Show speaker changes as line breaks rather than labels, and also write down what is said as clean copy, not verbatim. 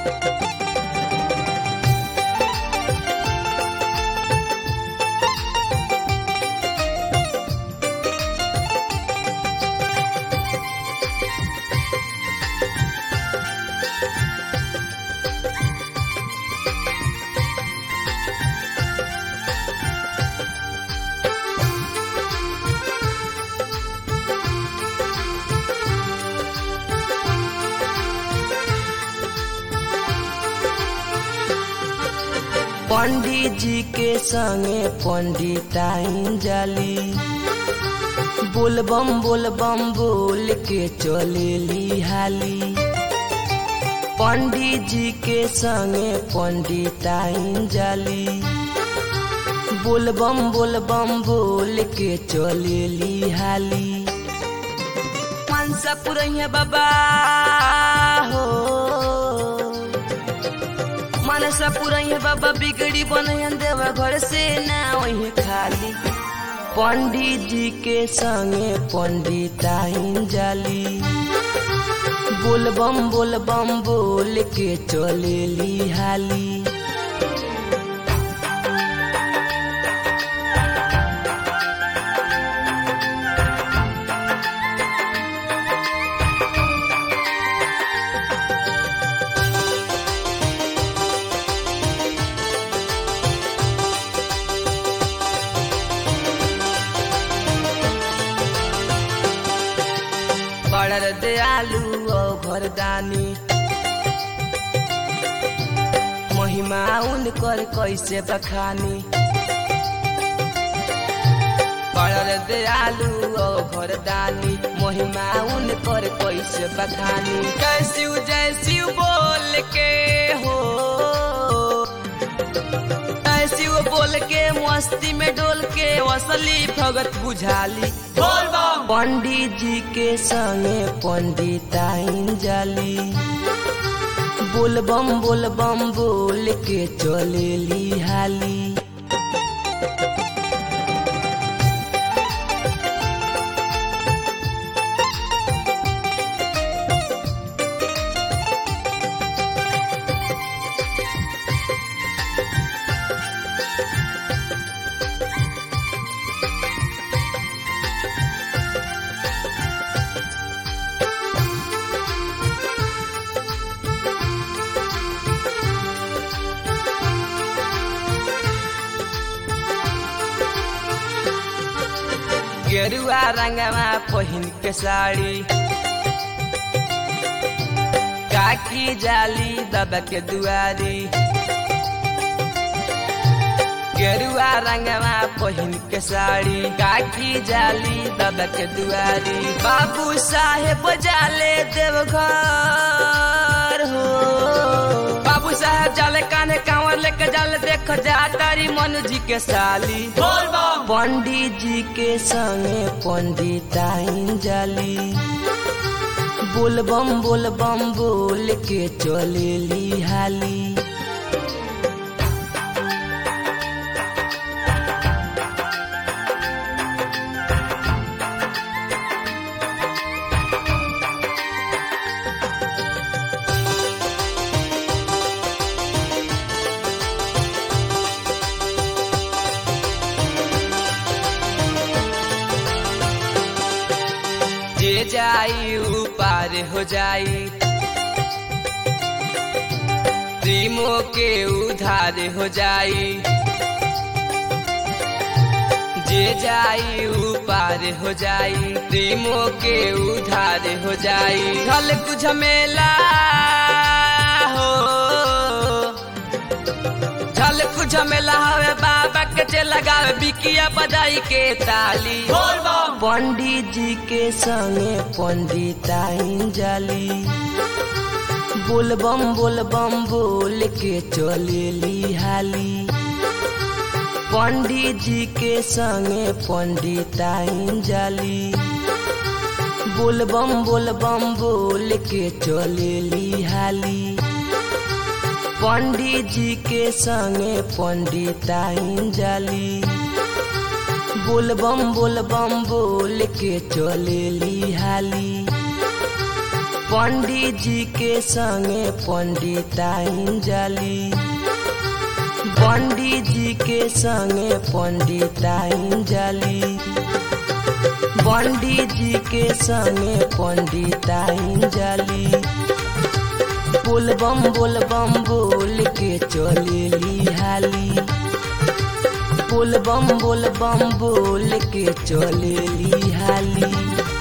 पंडित जी के संगे पंडिताइन जाली, बोलबम बोल के चलेली हाली। पंडित जी के संगे पंडिताइन जाली, बोलबम बोल के चलेली हाली। मनसा पुरैया बाबा हो, मनसा पुरैया बाबा बिगड़ी बनैन देवा घर से ना वही खाली। पंडित जी के संगे पंडिताइन जाली, बोलबम बोल के चलेली हाली। बड़ दयालु और भरदानी, महिमा उनकर कैसे बखानी। बड़ दयालु और भरदानी, महिमा उनकर कैसे बखानी। कैसिव जैसिव बोल के हो, कैसिव बोल के मस्ती में डोल के असली भगत बुझाली। पंडित जी के संगे पंडिताइन जाली, बोलबम बोल के चलेली हाली। गेरुआ रंगवा पहिन के साड़ी, काकी जाली बाबा के दुआरी। गेरुआ रंगवा पहिन के साड़ी, काकी जाली बाबा के दुआरी। बाबू साहेब जाले देवघर हो, बाबू साहेब जाले कान्हे कांवर लेके जाले, देख जा तारी मनु जी के साली। पंडित जी के संगे पंडिताइन जाली, बोलबम बोल के चलेली हाली। जे जाई ऊपर हो जाई, प्रेमों के उधार हो जाई। जे जाई ऊपर हो जाई, प्रेमों के उधार हो जाई। ढल कुछ झमेला हो, ढल कुछ झमेला हवे बाबा के लगावे बिकिया बजाई के ताली। पंडित जी के संगे पंडिताइन जाली, बोलबम बोल के चलेली हाली। पंडित जी के संगे पंडिताइन जाली, बोलबम बोल के चलेली हाली। पंडित जी के संगे पंडिताइन जाली, बोलबम बोल के चलेली हाली। पंडित जी के संगे पंडिताइन जाली, पंडित जी के संगे पंडिताइन जाली, पंडित जी के संगे पंडिताइन जाली। बोलबम बोलबम बोल के चलेली हाली, बोलबम बोलबम बोल के चलेली हाली।